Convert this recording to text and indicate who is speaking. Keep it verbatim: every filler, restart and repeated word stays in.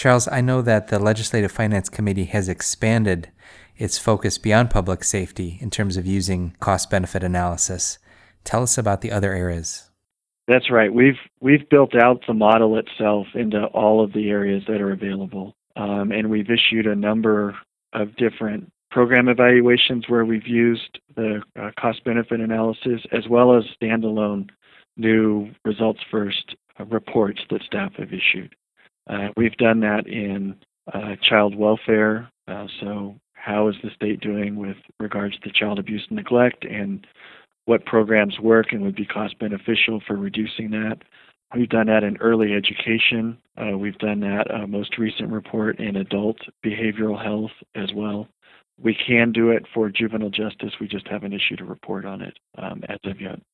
Speaker 1: Charles, I know that the Legislative Finance Committee has expanded its focus beyond public safety in terms of using cost-benefit analysis. Tell us about the other areas.
Speaker 2: That's right. We've we've built out the model itself into all of the areas that are available, um, and we've issued a number of different program evaluations where we've used the uh, cost-benefit analysis as well as standalone new results-first uh, reports that staff have issued. Uh, we've done that in uh, child welfare, uh, so how is the state doing with regards to child abuse and neglect, and what programs work and would be cost beneficial for reducing that. We've done that in early education. Uh, we've done that uh, most recent report in adult behavioral health as well. We can do it for juvenile justice. We just haven't issued a report on it um, as of yet.